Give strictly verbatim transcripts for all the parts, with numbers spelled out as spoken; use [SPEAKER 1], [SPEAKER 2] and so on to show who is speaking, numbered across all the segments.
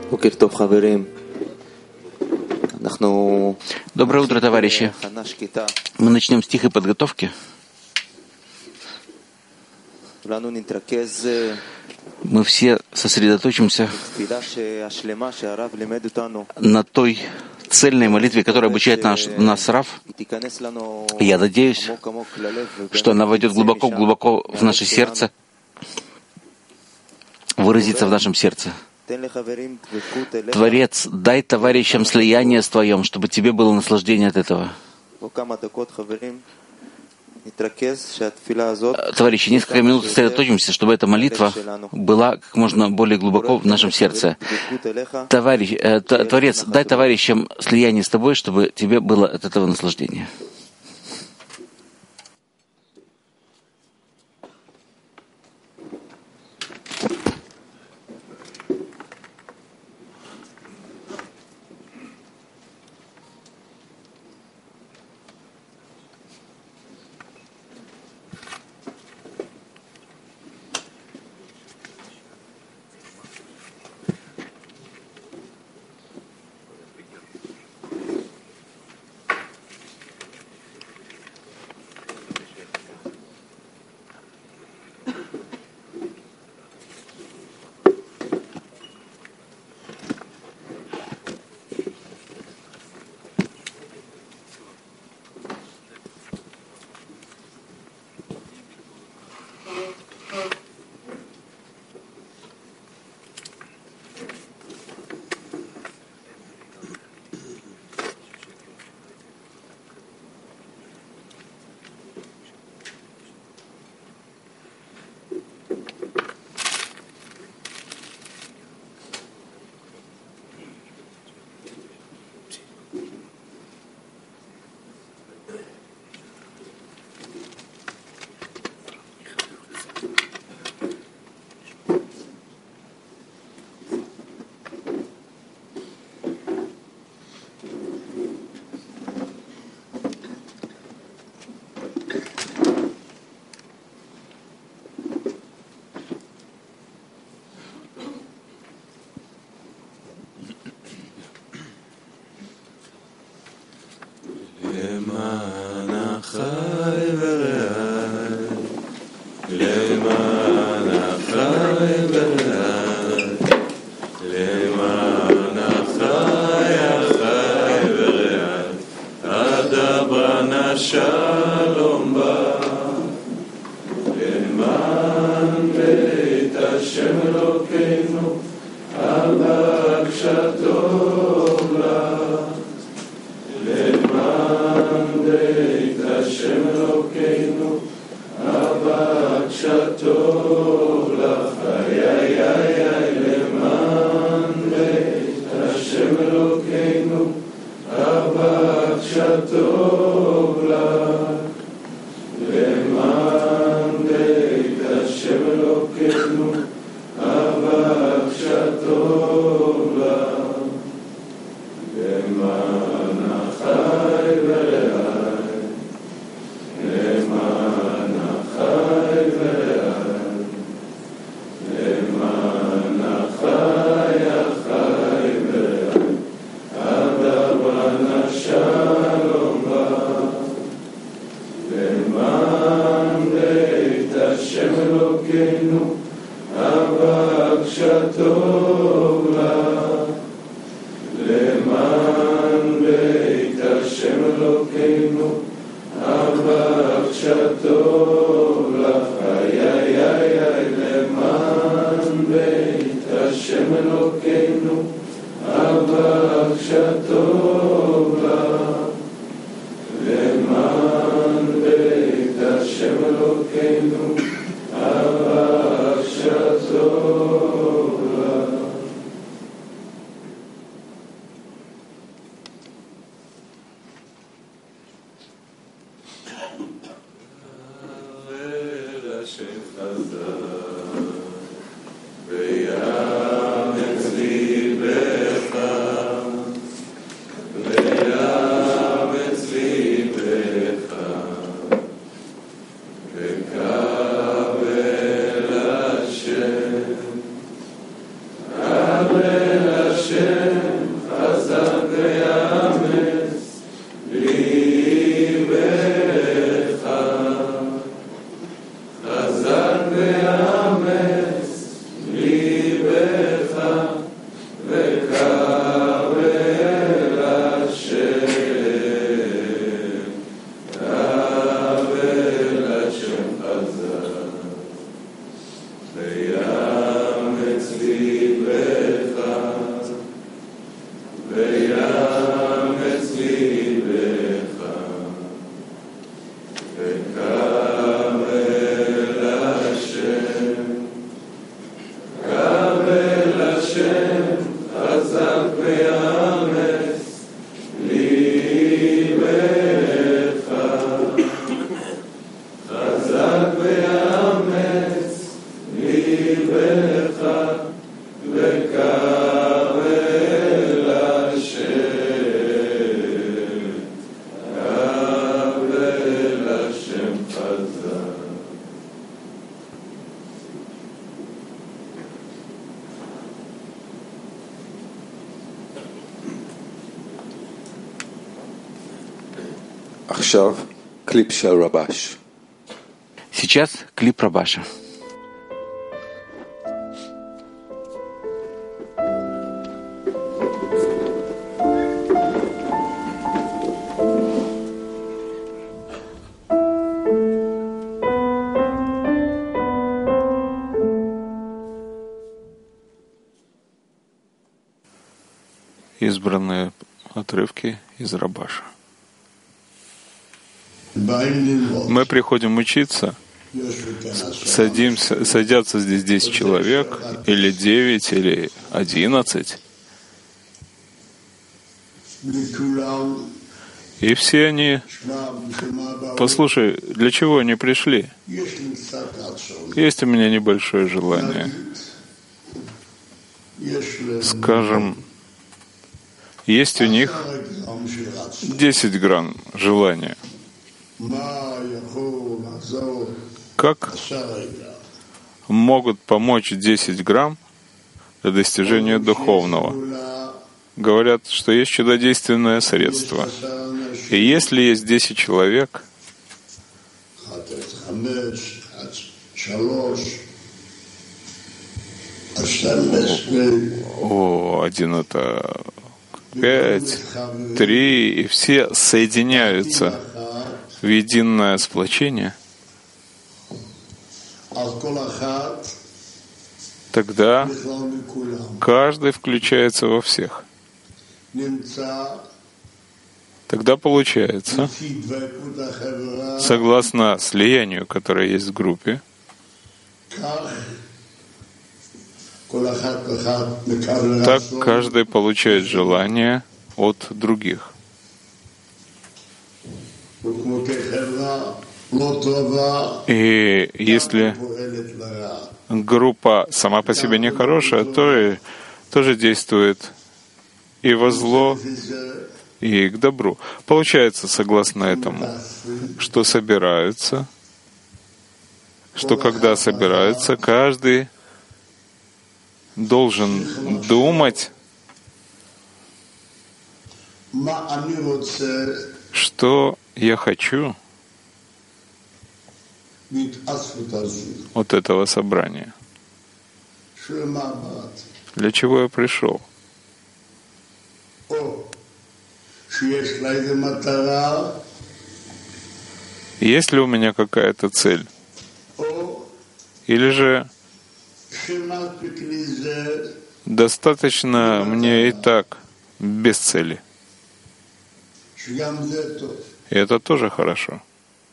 [SPEAKER 1] Доброе утро, товарищи. Мы начнем с тихой подготовки. Мы все сосредоточимся на той цельной молитве, которая обучает наш, нас Рав. Я надеюсь, что она войдет глубоко-глубоко в наше сердце, выразится в нашем сердце. Творец, дай товарищам слияние с Твоем, чтобы тебе было наслаждение от этого. Товарищи, несколько минут сосредоточимся, чтобы эта молитва была как можно более глубоко в нашем сердце. Товарищ, э, Творец, дай товарищам слияние с Тобой, чтобы тебе было от этого наслаждение.
[SPEAKER 2] Yeah.
[SPEAKER 1] Сейчас клип Рабаша.
[SPEAKER 2] Избранные отрывки из Рабаша. Мы приходим учиться, садимся, садятся здесь десять человек, или девять, или одиннадцать, и все они, послушай, для чего они пришли? Есть у меня небольшое желание. Скажем, есть у них десять грамм желания. Как могут помочь десять грамм для достижения духовного? Говорят, что есть чудодейственное средство. И если есть десять человек, о, один это пять, три, и все соединяются в единое сплочение, тогда каждый включается во всех. Тогда получается, согласно слиянию, которое есть в группе, так каждый получает желание от других. И если группа сама по себе нехорошая, то и тоже действует и во зло, и к добру. Получается, согласно этому, что собираются, что когда собираются, каждый должен думать, что я хочу от этого собрания. Для чего я пришел? Есть ли у меня какая-то цель? Или же достаточно мне и так без цели? И это тоже хорошо.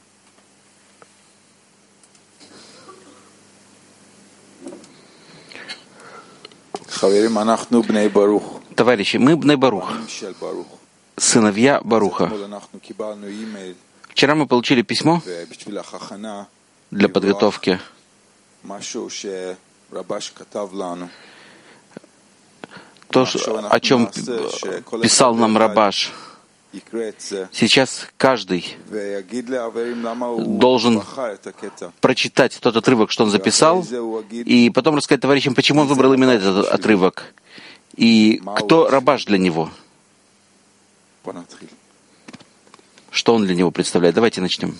[SPEAKER 1] Товарищи, мы Бней Барух, сыновья Баруха. Вчера мы получили письмо для подготовки, то, о чем писал нам Рабаш. Сейчас каждый должен прочитать тот отрывок, что он записал, и потом рассказать товарищам, почему он выбрал именно этот отрывок, и кто Рабаш для него, что он для него представляет. Давайте начнем.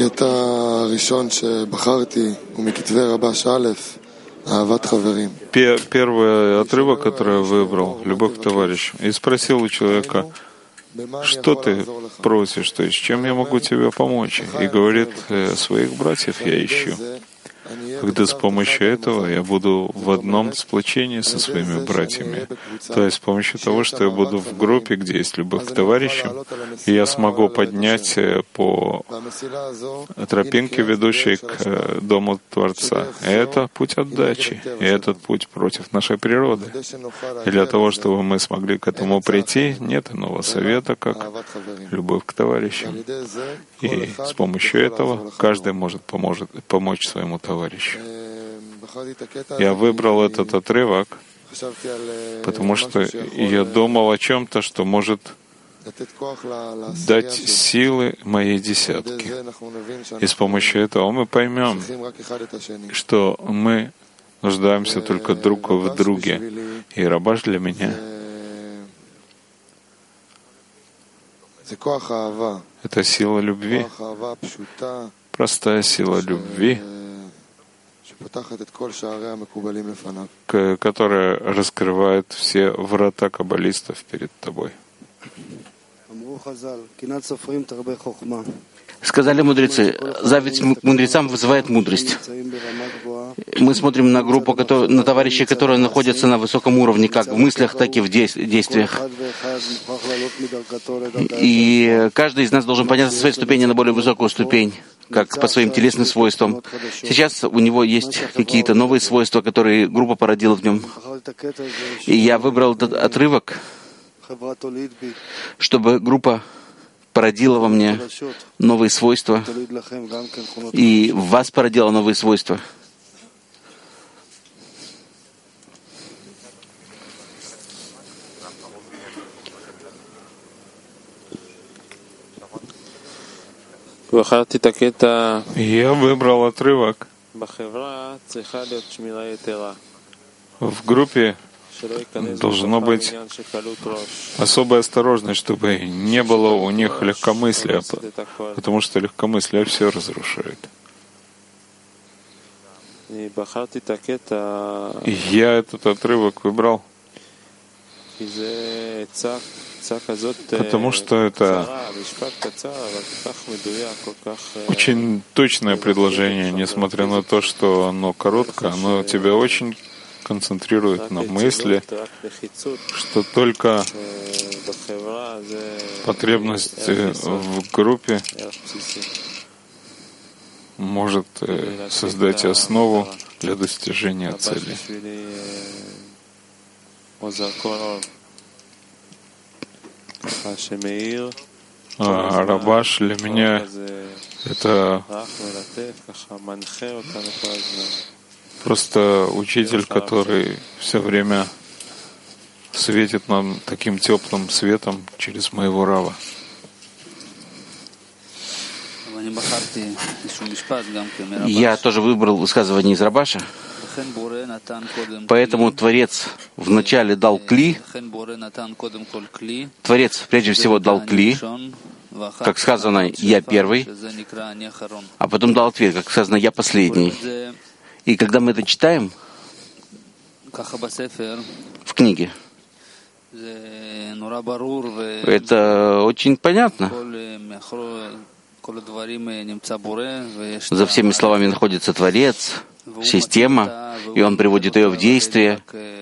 [SPEAKER 2] Первый отрывок, который я выбрал, «Любовь к товарищу», и спросил у человека, что ты просишь, то есть чем я могу тебе помочь? И говорит, своих братьев я ищу. Когда с помощью этого я буду в одном сплочении со своими братьями. То есть с помощью того, что я буду в группе, где есть любовь к товарищам, и я смогу поднять по тропинке, ведущей к Дому Творца. И это путь отдачи, и этот путь против нашей природы. И для того, чтобы мы смогли к этому прийти, нет иного совета, как любовь к товарищам. И с помощью этого каждый может поможет, помочь своему товарищу. товарищу. Я выбрал этот отрывок, потому что я думал о чем-то, что может дать силы моей десятке. И с помощью этого мы поймем, что мы нуждаемся только друг в друге. И Рабаш для меня — это сила любви, простая сила любви, которая раскрывает все врата каббалистов перед тобой.
[SPEAKER 1] Сказали мудрецы, зависть к мудрецам вызывает мудрость. Мы смотрим на группу, который, на товарищей, которые находятся на высоком уровне, как в мыслях, так и в действиях. И каждый из нас должен подняться со своей ступени на более высокую ступень, как по своим телесным свойствам. Сейчас у него есть какие-то новые свойства, которые группа породила в нем. И я выбрал этот отрывок, чтобы группа породила во мне новые свойства, и в вас породила новые свойства.
[SPEAKER 2] Я выбрал отрывок. В группе должно быть особая осторожность, чтобы не было у них легкомыслия, потому что легкомыслие все разрушает. И я этот отрывок выбрал, потому что это очень точное предложение, несмотря на то, что оно короткое, оно тебя очень концентрирует на мысли, что только потребность в группе может создать основу для достижения цели. А Рабаш для меня — это просто учитель, который все время светит нам таким теплым светом через моего Рава.
[SPEAKER 1] Я тоже выбрал высказывание из Рабаша. Поэтому Творец вначале дал кли. Творец прежде всего дал кли, как сказано, я первый, а потом дал ответ, как сказано, я последний. И когда мы это читаем в книге, это очень понятно. За всеми словами находится Творец, система, и Он приводит ее в действие,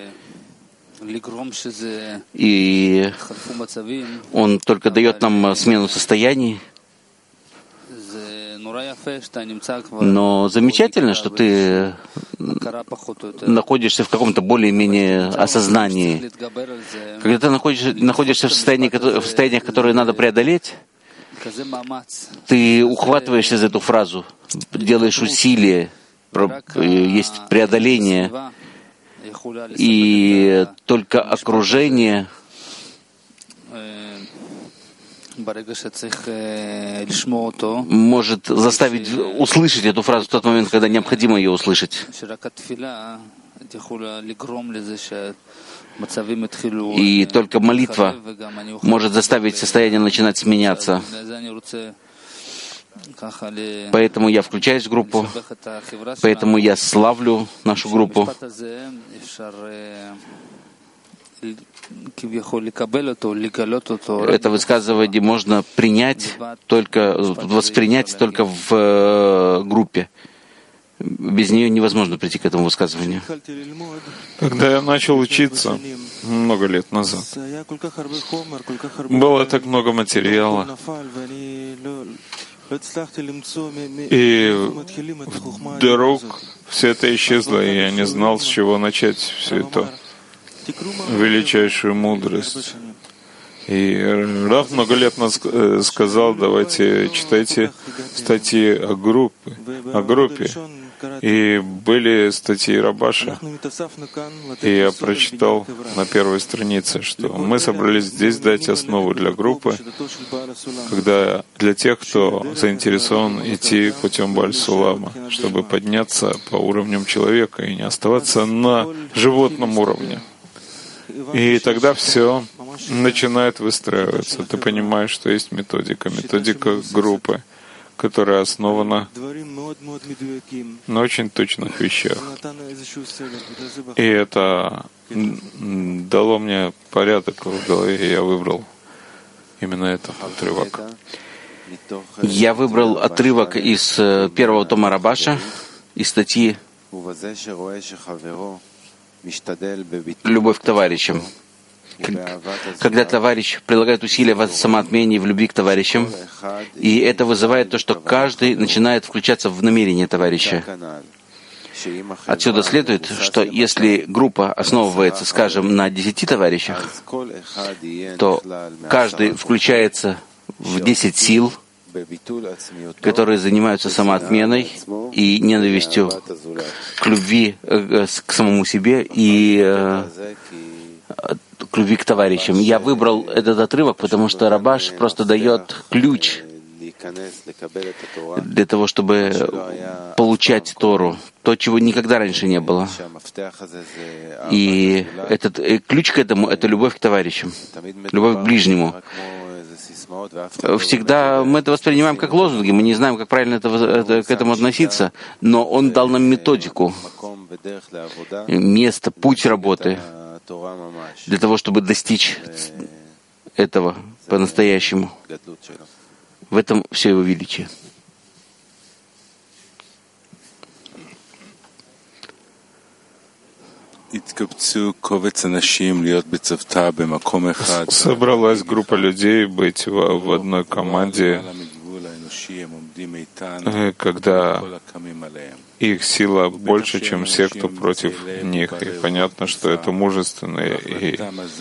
[SPEAKER 1] и Он только дает нам смену состояний. Но замечательно, что ты находишься в каком-то более-менее осознании. Когда ты находишься, находишься в состоянии, в состояниях, которые надо преодолеть, ты ухватываешься за эту фразу, делаешь усилия, есть преодоление, и только окружение может заставить услышать эту фразу в тот момент, когда необходимо ее услышать. И только молитва может заставить состояние начинать меняться. Поэтому я включаюсь в группу, поэтому я славлю нашу группу. Это высказывание можно принять только, воспринять только в группе. Без нее невозможно прийти к этому высказыванию.
[SPEAKER 2] Когда я начал учиться много лет назад, было так много материала, и вдруг все это исчезло, и я не знал, с чего начать все это величайшую мудрость. И Рав много лет назад сказал: давайте читайте статьи о группе, о группе. И были статьи Рабаша, и я прочитал на первой странице, что мы собрались здесь дать основу для группы, когда для тех, кто заинтересован идти путем Бааль-Сулама, чтобы подняться по уровням человека и не оставаться на животном уровне. И тогда все начинает выстраиваться. Ты понимаешь, что есть методика, методика группы, которая основана на очень точных вещах. И это дало мне порядок в голове, и я выбрал именно этот отрывок.
[SPEAKER 1] Я выбрал отрывок из первого тома Рабаша, из статьи «Любовь к товарищам». Когда товарищ прилагает усилия в самоотмене и в любви к товарищам, и это вызывает то, что каждый начинает включаться в намерение товарища. Отсюда следует, что если группа основывается, скажем, на десяти товарищах, то каждый включается в десять сил, которые занимаются самоотменой и ненавистью к любви к самому себе и к любви к товарищам. Я выбрал этот отрывок, потому что Рабаш просто дает ключ для того, чтобы получать Тору, то, чего никогда раньше не было. И этот и ключ к этому — это любовь к товарищам, любовь к ближнему. Всегда мы это воспринимаем как лозунги, мы не знаем, как правильно это, это, к этому относиться, но он дал нам методику, место, путь работы, для того, чтобы достичь этого по-настоящему. В этом все его величие.
[SPEAKER 2] Собралась группа людей быть в, в одной команде, когда их сила больше, чем все, кто против них. И понятно, что это мужественные и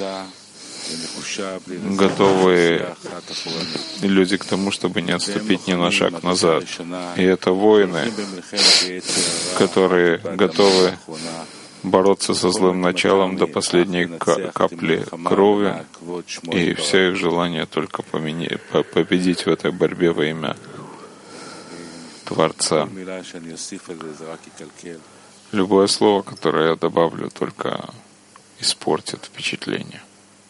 [SPEAKER 2] готовые люди к тому, чтобы не отступить ни на шаг назад. И это воины, которые готовы бороться со злым началом до последней капли крови, и все их желание только поменять, победить в этой борьбе во имя Творца. Любое слово, которое я добавлю, только испортит впечатление.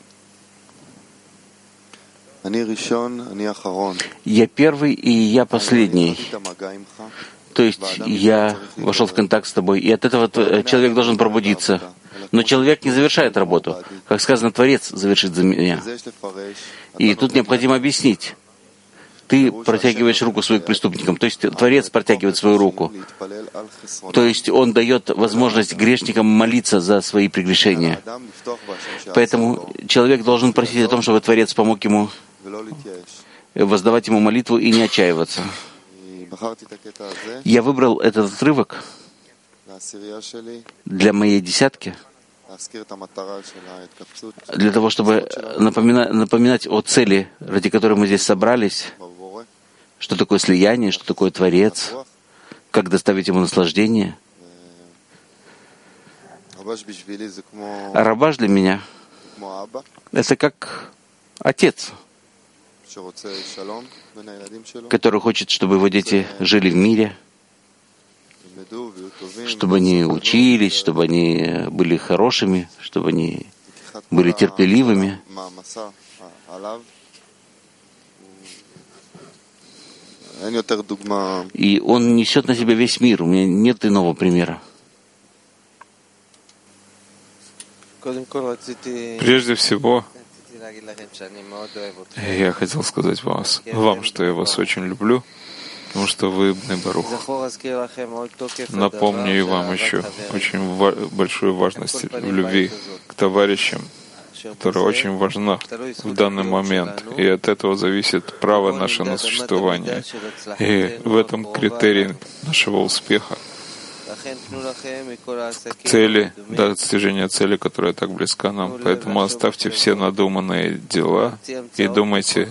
[SPEAKER 1] Я первый и я последний. То есть я вошел в контакт с тобой, и от этого человек должен пробудиться. Но человек не завершает работу. Как сказано, Творец завершит за меня. И тут необходимо объяснить. Ты протягиваешь руку свою к преступникам, то есть Творец протягивает свою руку. То есть Он дает возможность грешникам молиться за свои прегрешения. Поэтому человек должен просить о том, чтобы Творец помог ему воздавать ему молитву и не отчаиваться. Я выбрал этот отрывок для моей десятки, для того, чтобы напоминать, напоминать о цели, ради которой мы здесь собрались, что такое слияние, что такое Творец, как доставить ему наслаждение. А Рабаш для меня — это как отец, который хочет, чтобы его дети жили в мире, чтобы они учились, чтобы они были хорошими, чтобы они были терпеливыми. И он несет на себя весь мир. У меня нет иного примера.
[SPEAKER 2] Прежде всего, я хотел сказать вас, вам, что я вас очень люблю, потому что вы Бней Барух. Напомню и вам еще очень ва- большую важность в любви к товарищам, которая очень важна в данный момент. И от этого зависит право наше на существование. И в этом критерий нашего успеха, к цели, до достижения цели, которая так близка нам. Поэтому оставьте все надуманные дела и думайте,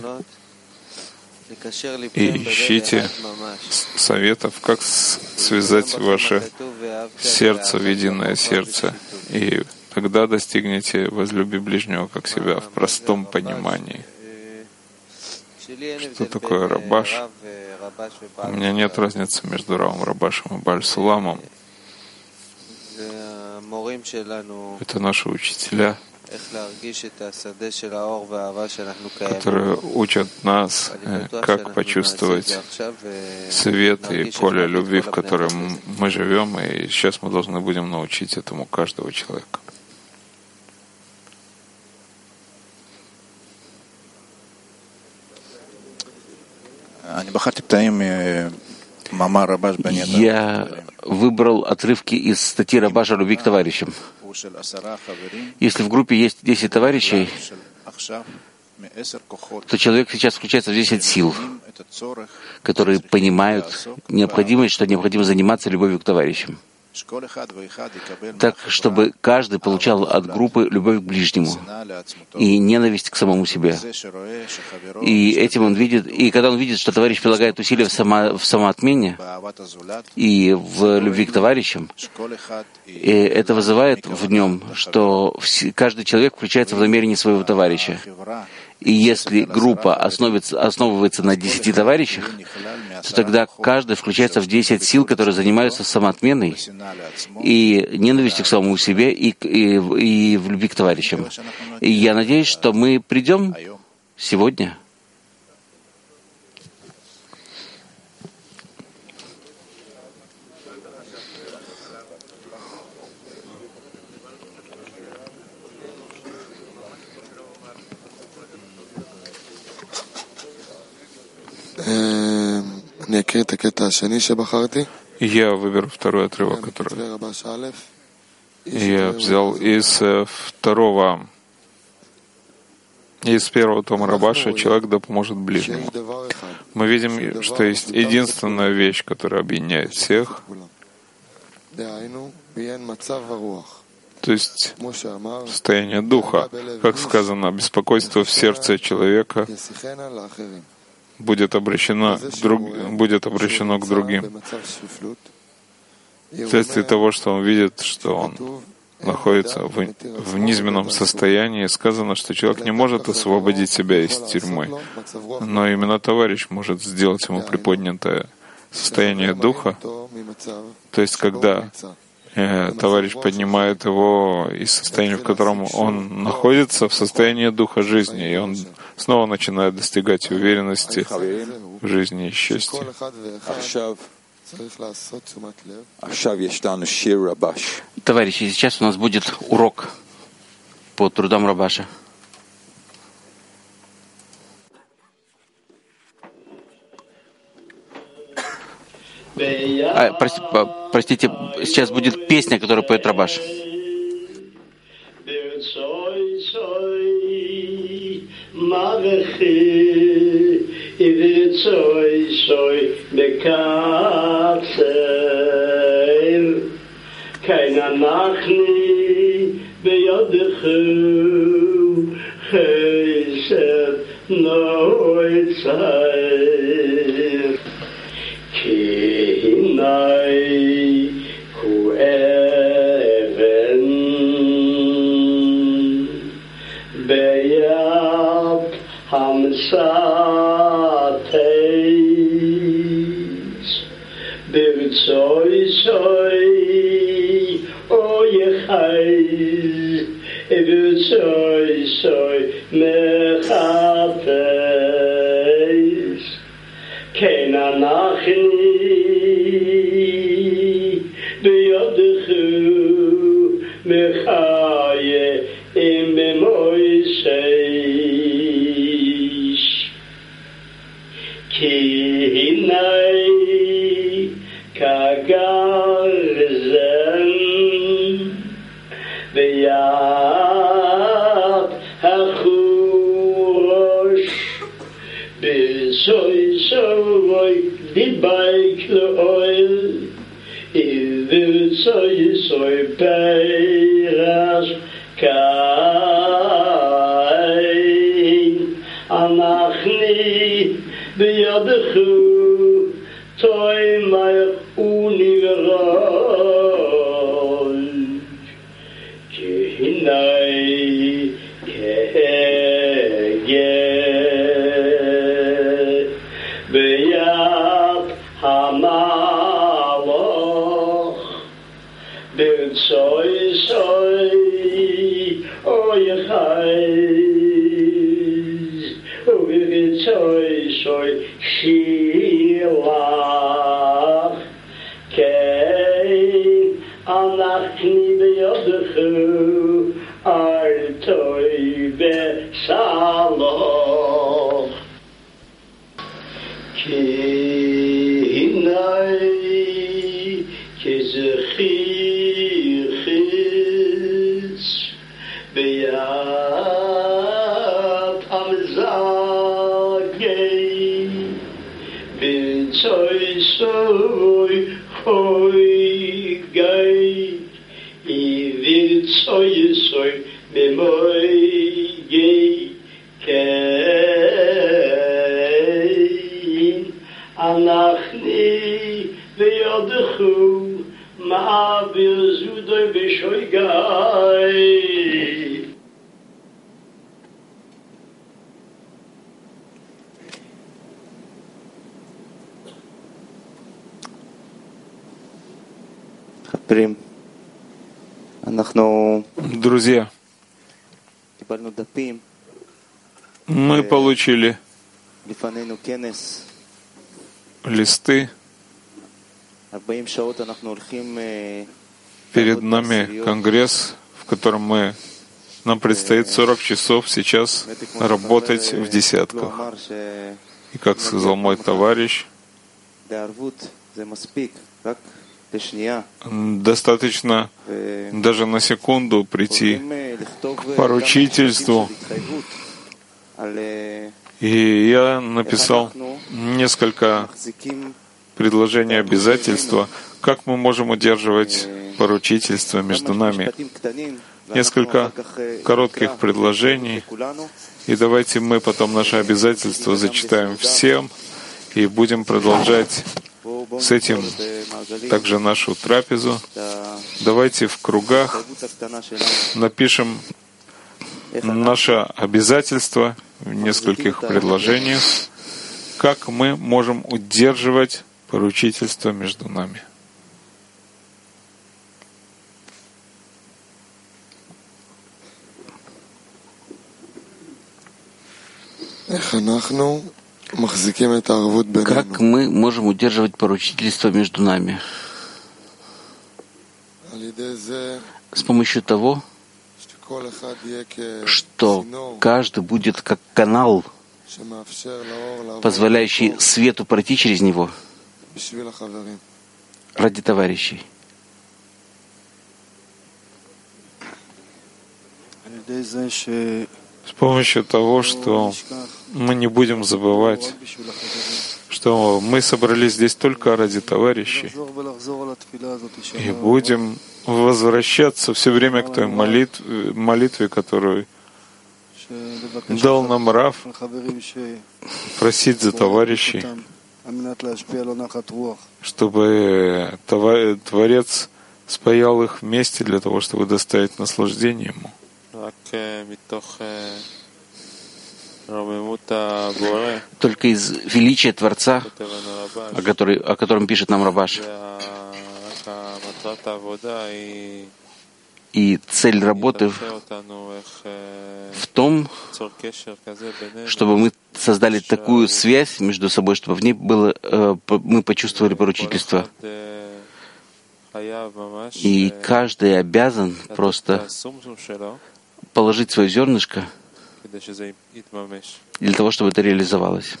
[SPEAKER 2] и ищите советов, как связать ваше сердце в единое сердце. И тогда достигнете «возлюби ближнего как себя» в простом понимании. Что такое Рабаш? У меня нет разницы между Равом Рабашем и Бааль-Суламом. Это наши учителя, которые учат нас, как почувствовать свет и поле любви, в котором мы живем, и сейчас мы должны будем научить этому каждого человека.
[SPEAKER 1] Я выбрал отрывки из статьи Рабаша «Любви к товарищам». Если в группе есть десять товарищей, то человек сейчас включается в десять сил, которые понимают необходимость, что необходимо заниматься любовью к товарищам. Так, чтобы каждый получал от группы любовь к ближнему и ненависть к самому себе. И этим он видит, и когда он видит, что товарищ прилагает усилия в, само, в самоотмене и в любви к товарищам, и это вызывает в нем, что каждый человек включается в намерение своего товарища. И если группа основывается на десяти товарищах, то тогда каждый включается в десять сил, которые занимаются самоотменой и ненавистью к самому себе и, и, и в любви к товарищам. И я надеюсь, что мы придем сегодня.
[SPEAKER 2] Я выберу второй отрывок, который я взял из второго, из первого тома Рабаша «Человек да поможет ближнему». Мы видим, что есть единственная вещь, которая объединяет всех, то есть состояние духа. Как сказано, беспокойство в сердце человека будет обращено, друг, будет обращено к другим. Вследствие того, что он видит, что он находится в, в низменном состоянии, сказано, что человек не может освободить себя из тюрьмы, но именно товарищ может сделать ему приподнятое состояние духа, то есть когда э, товарищ поднимает его из состояния, в котором он находится, в состоянии духа жизни, и он снова начинает достигать уверенности в жизни и счастья.
[SPEAKER 1] Товарищи, сейчас у нас будет урок по трудам Рабаша. А, прости, простите, сейчас будет песня, которую поет Рабаш.
[SPEAKER 3] Kena
[SPEAKER 2] Друзья, мы получили листы. Перед нами конгресс, в котором мы, нам предстоит сорок часов сейчас работать в десятках. И как сказал мой товарищ, достаточно даже на секунду прийти к поручительству. И я написал несколько предложений обязательства, как мы можем удерживать поручительство между нами. Несколько коротких предложений. И давайте мы потом наши обязательства зачитаем всем и будем продолжать с этим также нашу трапезу. Давайте в кругах напишем наше обязательство в нескольких предложениях, как мы можем удерживать поручительство между нами.
[SPEAKER 1] Как мы можем удерживать поручительство между нами? С помощью того, что каждый будет как канал, позволяющий свету пройти через него ради товарищей.
[SPEAKER 2] С помощью того, что мы не будем забывать, что мы собрались здесь только ради товарищей, и будем возвращаться все время к той молитве, молитве, которую дал нам Рав, просить за товарищей, чтобы Творец спаял их вместе для того, чтобы доставить наслаждение Ему.
[SPEAKER 1] Только из величия Творца, о, который, о котором пишет нам Рабаш, И цель работы в том, чтобы мы создали такую связь между собой, чтобы в ней было, мы почувствовали поручительство. И каждый обязан просто положить свое зернышко для того, чтобы это реализовалось.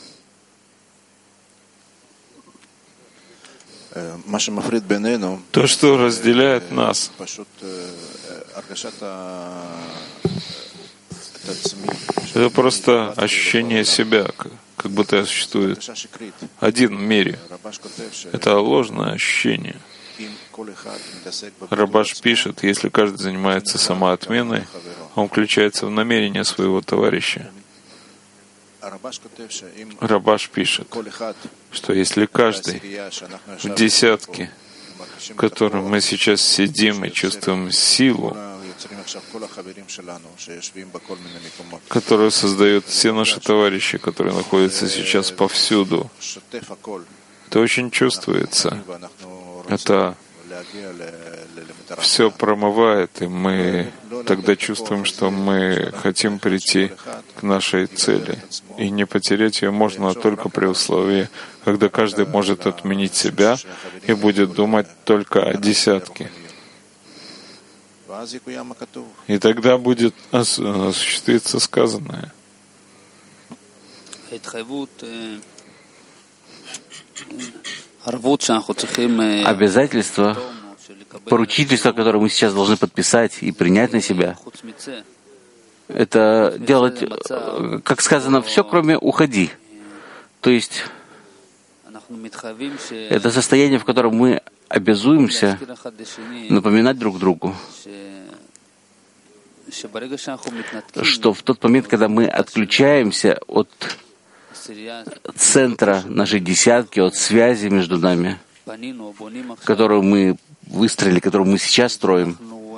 [SPEAKER 2] То, что разделяет нас, это просто ощущение себя, как будто я существую один в мире. Это ложное ощущение. Рабаш пишет, если каждый занимается самоотменой, он включается в намерение своего товарища. Рабаш пишет, что если каждый в десятке, в котором мы сейчас сидим и чувствуем силу, которую создают все наши товарищи, которые находятся сейчас повсюду, это очень чувствуется. Это все промывает, и мы тогда чувствуем, что мы хотим прийти к нашей цели. И не потерять ее можно только при условии, когда каждый может отменить себя и будет думать только о десятке. И тогда будет осуществиться сказанное.
[SPEAKER 1] Обязательство, поручительство, которое мы сейчас должны подписать и принять на себя, это делать, как сказано, все, кроме «уходи». То есть это состояние, в котором мы обязуемся напоминать друг другу, что в тот момент, когда мы отключаемся от центра нашей десятки, от связи между нами, которую мы выстроили, которую мы сейчас строим,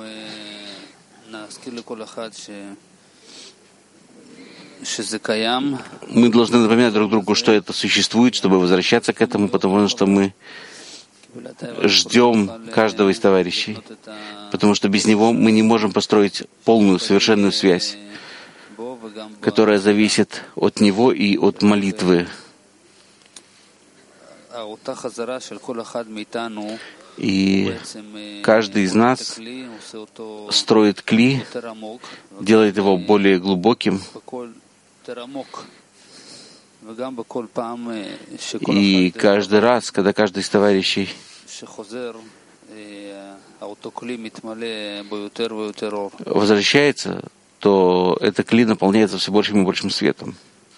[SPEAKER 1] мы должны напоминать друг другу, что это существует, чтобы возвращаться к этому, потому что мы ждем каждого из товарищей, потому что без него мы не можем построить полную, совершенную связь, которая зависит от него и от молитвы. И каждый из нас строит кли, делает его более глубоким, и каждый раз, когда каждый из товарищей возвращается, то это кли наполняется все большим и большим светом.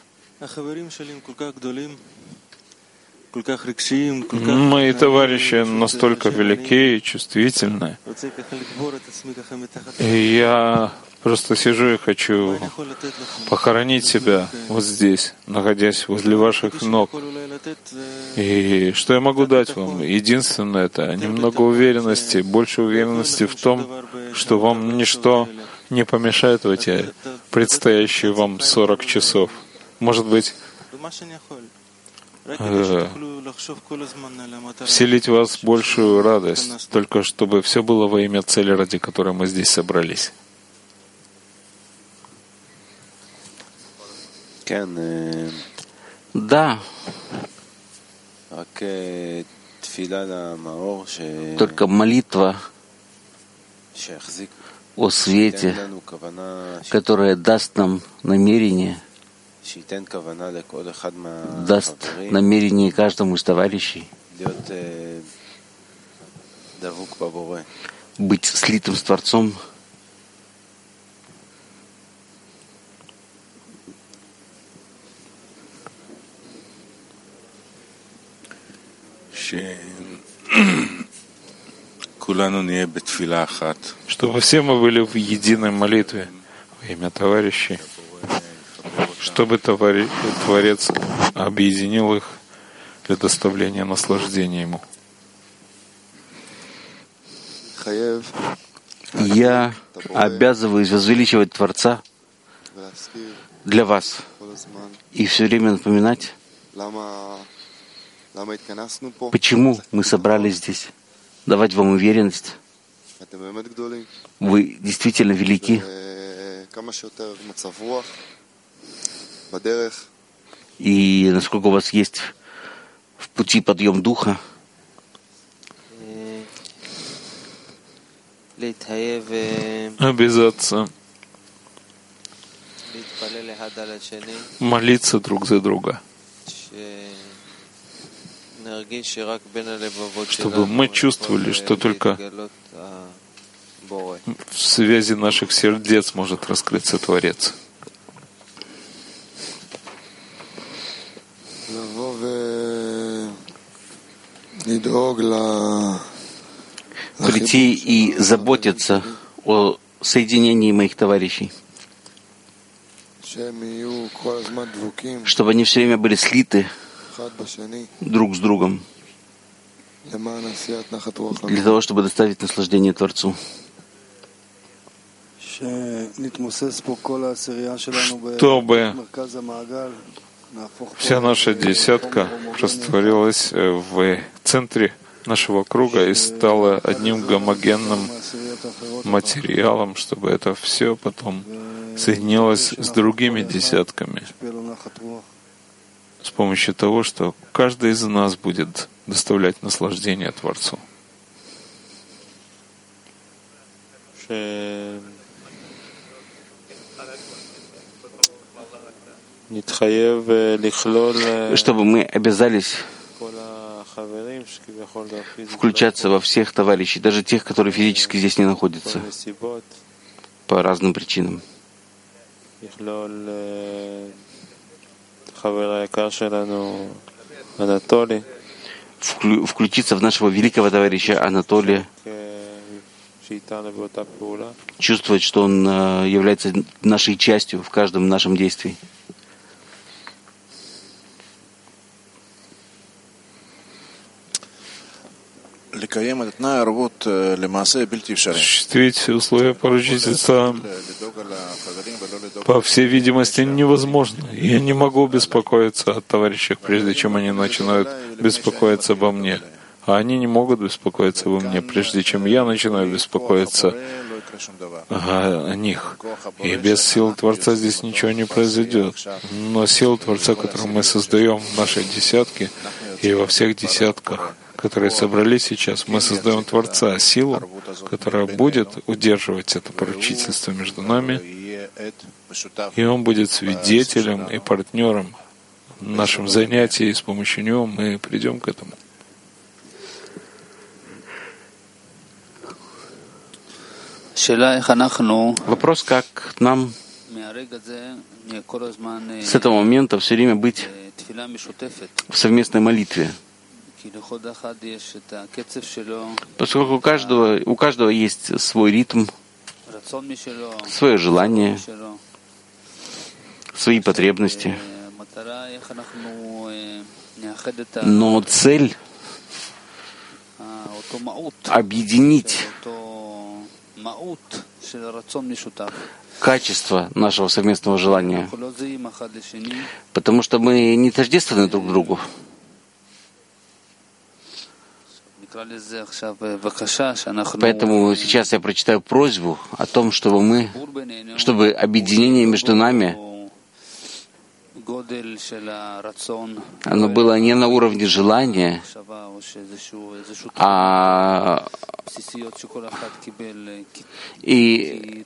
[SPEAKER 2] Мои товарищи настолько велики и чувствительны. И я просто сижу и хочу похоронить себя вот здесь, находясь возле ваших ног. И что я могу дать вам? Единственное — это немного уверенности, больше уверенности в том, что вам ничто не помешает в эти предстоящие вам сорок часов. Может быть, э, вселить в вас большую радость, только чтобы все было во имя цели, ради которой мы здесь собрались.
[SPEAKER 1] Да. Только молитва о свете, которая даст нам намерение, даст намерение каждому из товарищей быть слитым с Творцом,
[SPEAKER 2] чтобы все мы были в единой молитве во имя товарищей, чтобы Творец объединил их для доставления наслаждения Ему.
[SPEAKER 1] Я обязываюсь возвеличивать Творца для вас и все время напоминать, почему мы собрались здесь, давать вам уверенность, Вы действительно велики. И насколько у вас есть в пути подъем духа,
[SPEAKER 2] обязаться молиться друг за друга, чтобы мы чувствовали, что только в связи наших сердец может раскрыться Творец.
[SPEAKER 1] Прийти и заботиться о соединении моих товарищей, чтобы они все время были слиты друг с другом, для того, чтобы доставить наслаждение Творцу.
[SPEAKER 2] Чтобы вся наша десятка растворилась в центре нашего круга и стала одним гомогенным материалом, чтобы это все потом соединилось с другими десятками, с помощью того, что каждый из нас будет доставлять наслаждение Творцу.
[SPEAKER 1] Чтобы мы обязались включаться во всех товарищей, даже тех, которые физически здесь не находятся, по разным причинам. Вклю, включиться в нашего великого товарища Анатолия, чувствовать, что он является нашей частью в каждом нашем действии.
[SPEAKER 2] Осуществить все условия поручительства, по всей видимости, невозможно. Я не могу беспокоиться о товарищах, прежде чем они начинают беспокоиться обо мне. А они не могут беспокоиться обо мне, прежде чем я начинаю беспокоиться о, о них. И без сил Творца здесь ничего не произойдет. Но сила Творца, которую мы создаем в нашей десятке и во всех десятках, которые собрались сейчас, мы создаем Творца, силу, которая будет удерживать это поручительство между нами, и Он будет свидетелем и партнером в нашем занятии, и с помощью него мы придем к этому.
[SPEAKER 1] Вопрос, как нам с этого момента все время быть в совместной молитве. Поскольку у каждого, у каждого есть свой ритм, свое желание, свои потребности. Но цель — объединить качество нашего совместного желания, потому что мы не тождественны друг другу. Поэтому сейчас я прочитаю просьбу о том, чтобы мы, чтобы объединение между нами, оно было не на уровне желания, а и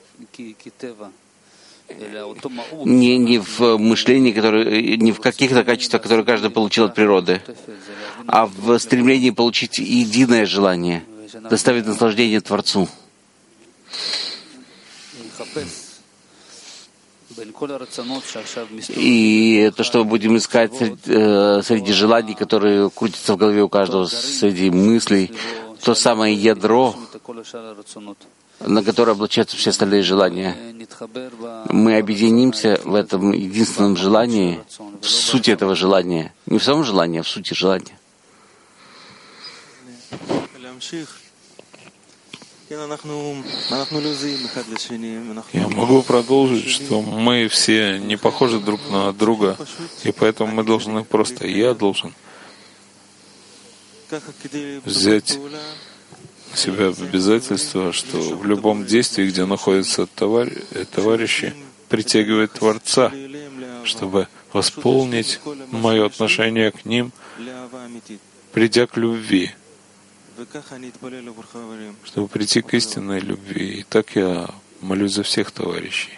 [SPEAKER 1] не, не в мышлении, которое, не в каких-то качествах, которые каждый получил от природы, а в стремлении получить единое желание, доставить наслаждение Творцу. И то, что мы будем искать среди желаний, которые крутятся в голове у каждого, среди мыслей, то самое ядро, на которое облачаются все остальные желания. Мы объединимся в этом единственном желании, в сути этого желания. Не в самом желании, а в сути желания.
[SPEAKER 2] Я могу продолжить, что мы все не похожи друг на друга, и поэтому мы должны просто, я должен взять себя в обязательство, что в любом действии, где находятся товар... товарищи, притягивает Творца, чтобы восполнить мое отношение к ним, придя к любви, чтобы прийти к истинной любви. И так я молюсь за всех товарищей.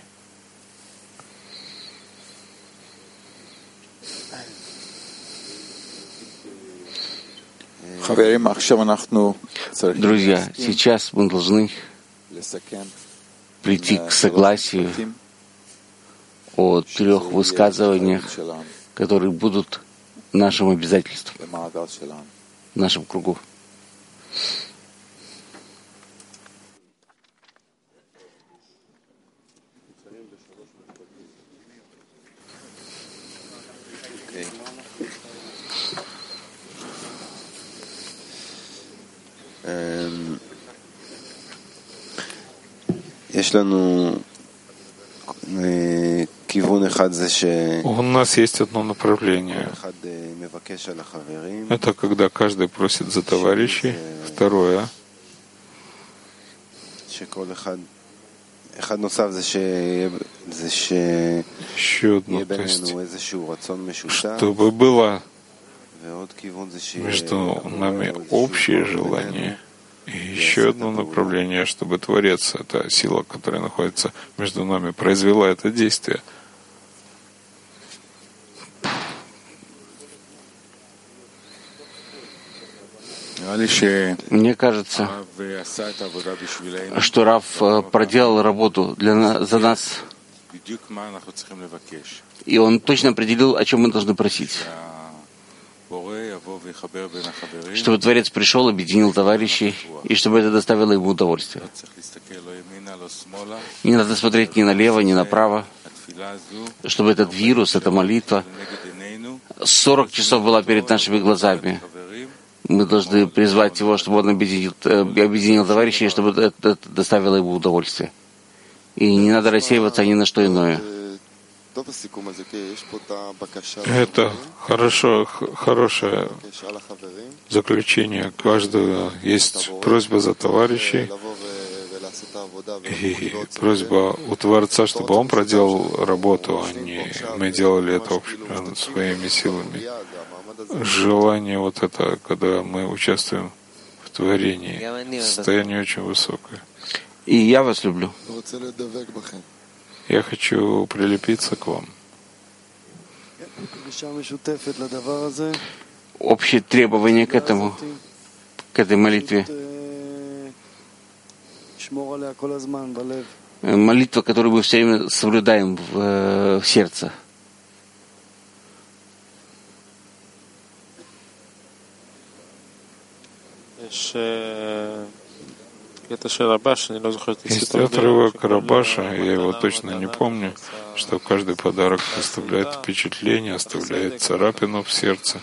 [SPEAKER 1] Друзья, сейчас мы должны прийти к согласию о трех высказываниях, которые будут нашим обязательством, в нашем кругу.
[SPEAKER 2] У нас есть одно направление. Это когда каждый просит за товарищей. Второе. Еще одно, то есть, чтобы было между нами общее желание. И еще одно направление, чтобы Творец, эта сила, которая находится между нами, произвела это действие.
[SPEAKER 1] Мне кажется, что Рав проделал работу для нас, за нас, и он точно определил, о чем мы должны просить. Чтобы Творец пришел, объединил товарищей, и чтобы это доставило ему удовольствие. Не надо смотреть ни налево, ни направо, чтобы этот вирус, эта молитва сорок часов была перед нашими глазами. Мы должны призвать его, чтобы он объединил, объединил товарищей, чтобы это, это доставило ему удовольствие. И не надо рассеиваться ни на что иное.
[SPEAKER 2] Это хорошо, хорошее заключение. Каждого есть просьба за товарищей и просьба у Творца, чтобы он проделал работу, а не мы делали это своими силами. Желание вот это, когда мы участвуем в творении, состояние очень высокое.
[SPEAKER 1] И я вас люблю.
[SPEAKER 2] Я хочу прилепиться к вам.
[SPEAKER 1] Общее требование к этому, к этой молитве. Молитва, которую мы все время соблюдаем в, в сердце.
[SPEAKER 2] Есть отрывок Рабаша, я его точно не помню, что каждый подарок оставляет впечатление, оставляет царапину в сердце.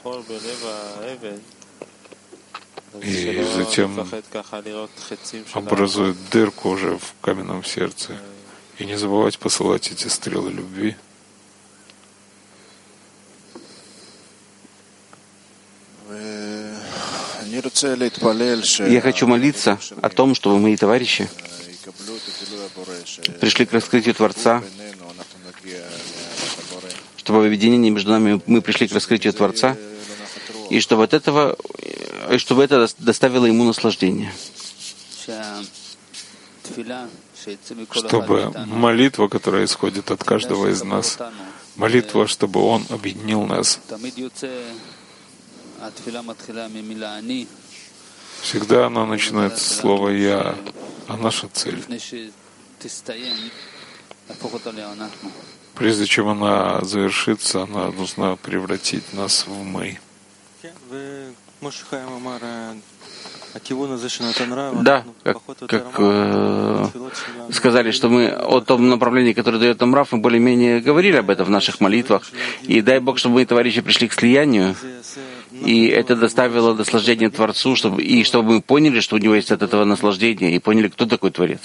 [SPEAKER 2] И затем образует дырку уже в каменном сердце. И не забывать посылать эти стрелы любви.
[SPEAKER 1] Я хочу молиться о том, чтобы мои товарищи пришли к раскрытию Творца, чтобы в объединении между нами мы пришли к раскрытию Творца, и чтобы от этого, и чтобы это доставило ему наслаждение.
[SPEAKER 2] Чтобы молитва, которая исходит от каждого из нас, молитва, чтобы Он объединил нас. Всегда она начинается с слова «я», а наша цель. Прежде чем она завершится, она должна превратить нас в «мы».
[SPEAKER 1] Да, как, как э, сказали, что мы о том направлении, которое дает нам Рав, мы более-менее говорили об этом в наших молитвах. И дай Бог, чтобы мои товарищи пришли к слиянию, и это доставило наслаждение Творцу, чтобы, и чтобы мы поняли, что у него есть от этого наслаждение, и поняли, кто такой Творец.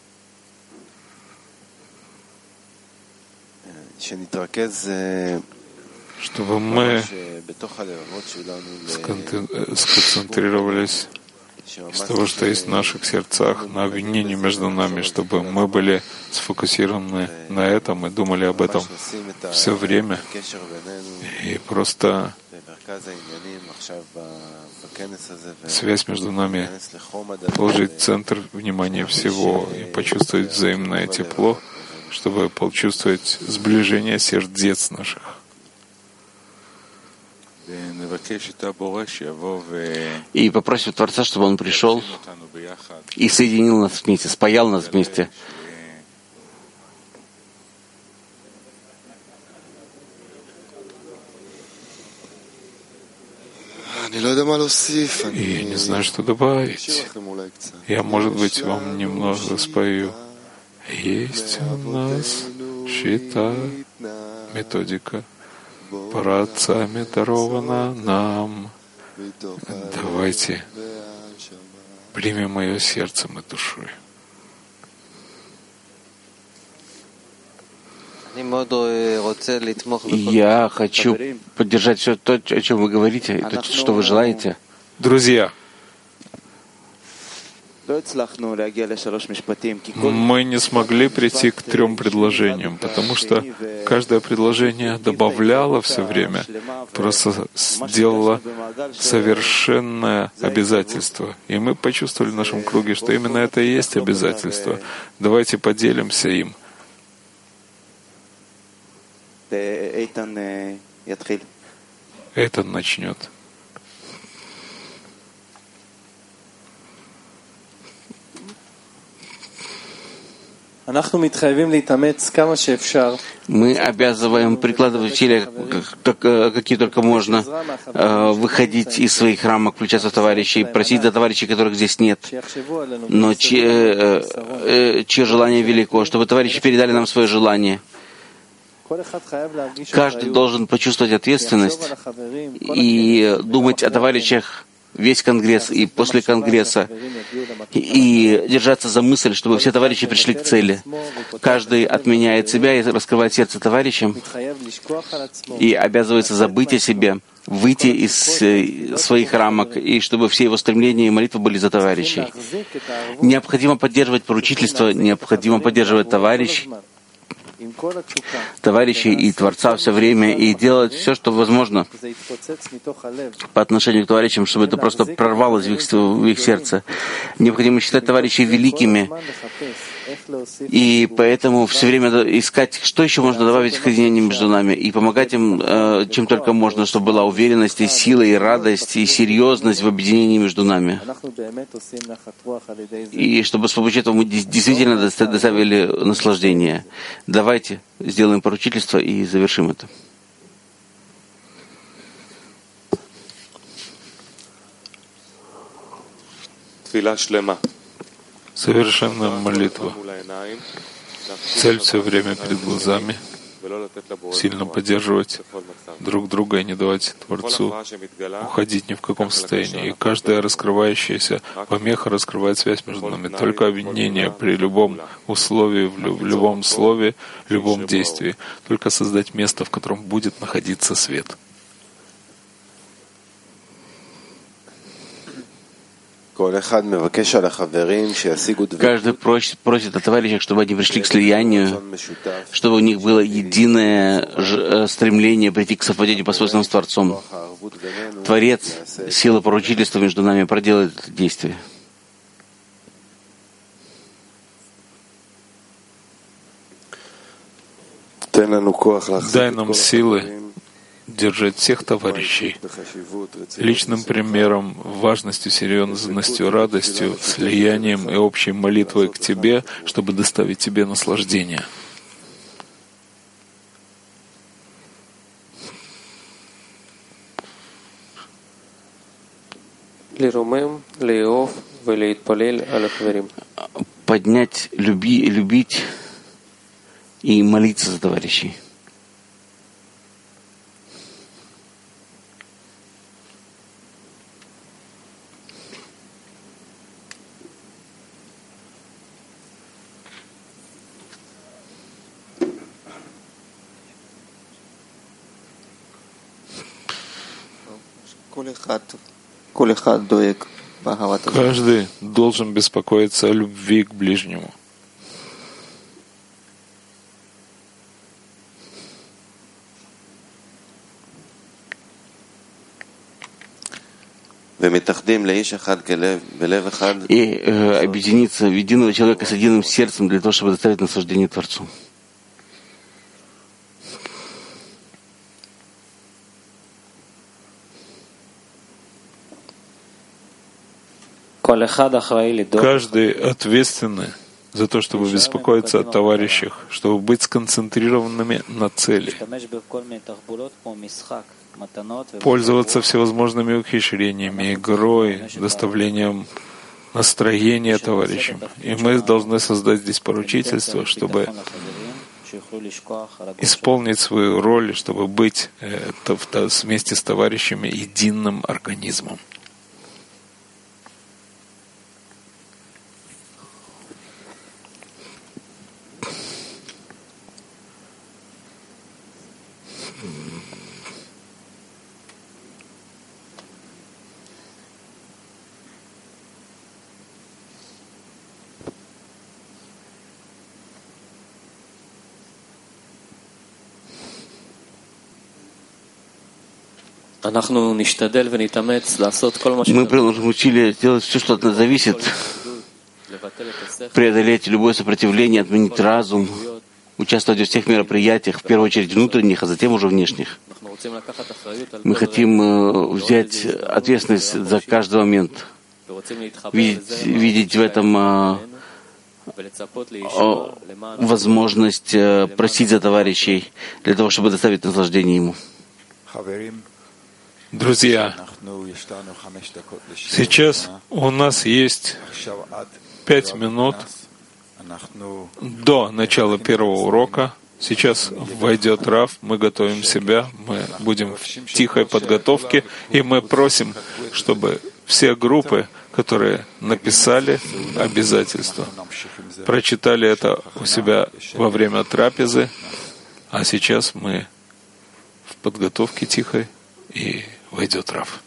[SPEAKER 2] Чтобы мы сконцентрировались из того, что есть в наших сердцах, на обвинении между нами, чтобы мы были сфокусированы на этом и думали об этом все время, и просто связь между нами положить в центр внимания всего и почувствовать взаимное тепло, чтобы почувствовать сближение сердец наших.
[SPEAKER 1] И попросим Творца, чтобы Он пришел и соединил нас вместе, спаял нас вместе.
[SPEAKER 2] И я не знаю, что добавить. Я, может быть, вам немного спою. Есть у нас счета, методика, праотцами дарована нам. Давайте примем мое сердцем и душой.
[SPEAKER 1] Я хочу поддержать все то, о чем вы говорите, то, что вы желаете.
[SPEAKER 2] Друзья, мы не смогли прийти к трем предложениям, потому что каждое предложение добавляло все время, просто сделало совершенное обязательство. И мы почувствовали в нашем круге, что именно это и есть обязательство. Давайте поделимся им. Эйтан начнет.
[SPEAKER 1] Мы обязываем прикладывать усилия, как, как, какие только можно, выходить из своих рамок, включаться в товарищей, просить за товарищей, которых здесь нет, но чье, чье желание велико, чтобы товарищи передали нам свое желание. Каждый должен почувствовать ответственность и думать о товарищах весь Конгресс и после Конгресса, и держаться за мысль, чтобы все товарищи пришли к цели. Каждый отменяет себя и раскрывает сердце товарищам и обязывается забыть о себе, выйти из своих рамок, и чтобы все его стремления и молитвы были за товарищей. Необходимо поддерживать поручительство, необходимо поддерживать товарищ, товарищей и Творца все время, и делать все, что возможно по отношению к товарищам, чтобы это просто прорвалось в их, в их сердце. Необходимо считать товарищей великими, и поэтому все время искать, что еще можно добавить в соединение между нами, и помогать им, э, чем только можно, чтобы была уверенность, и сила, и радость, и серьезность в объединении между нами. И чтобы с помощью этого мы действительно доставили наслаждение. Давайте сделаем поручительство и завершим это.
[SPEAKER 2] Совершенная молитва. Цель все время перед глазами. Сильно поддерживать друг друга и не давать Творцу уходить ни в каком состоянии. И каждая раскрывающаяся помеха раскрывает связь между нами. Только объединение при любом условии, в любом слове, в любом действии. Только создать место, в котором будет находиться свет.
[SPEAKER 1] Каждый просит, просит о товарищах, чтобы они пришли к слиянию, чтобы у них было единое стремление прийти к совпадению по свойствам с Творцом. Творец, сила поручительства между нами проделает это действие.
[SPEAKER 2] Дай нам силы держать всех товарищей личным примером, важностью, серьезностью, радостью, слиянием и общей молитвой к Тебе, чтобы доставить Тебе наслаждение.
[SPEAKER 1] Поднять, люби, любить и молиться за товарищей.
[SPEAKER 2] Каждый должен беспокоиться о любви к ближнему.
[SPEAKER 1] И э, объединиться в единого человека с единым сердцем для того, чтобы доставить наслаждение Творцу.
[SPEAKER 2] Каждый ответственный за то, чтобы беспокоиться о товарищах, чтобы быть сконцентрированными на цели, пользоваться всевозможными ухищрениями, игрой, доставлением настроения товарищам. И мы должны создать здесь поручительство, чтобы исполнить свою роль, чтобы быть вместе с товарищами единым организмом.
[SPEAKER 1] Мы приложим усилия сделать все, что от нас зависит, преодолеть любое сопротивление, отменить разум, участвовать во всех мероприятиях, в первую очередь внутренних, а затем уже внешних. Мы хотим взять ответственность за каждый момент, видеть, видеть в этом возможность просить за товарищей, для того, чтобы доставить наслаждение ему.
[SPEAKER 2] Друзья, сейчас у нас есть пять минут до начала первого урока. Сейчас войдет Рав, мы готовим себя, мы будем в тихой подготовке, и мы просим, чтобы все группы, которые написали обязательства, прочитали это у себя во время трапезы, а сейчас мы в подготовке тихой, и войдет Рав.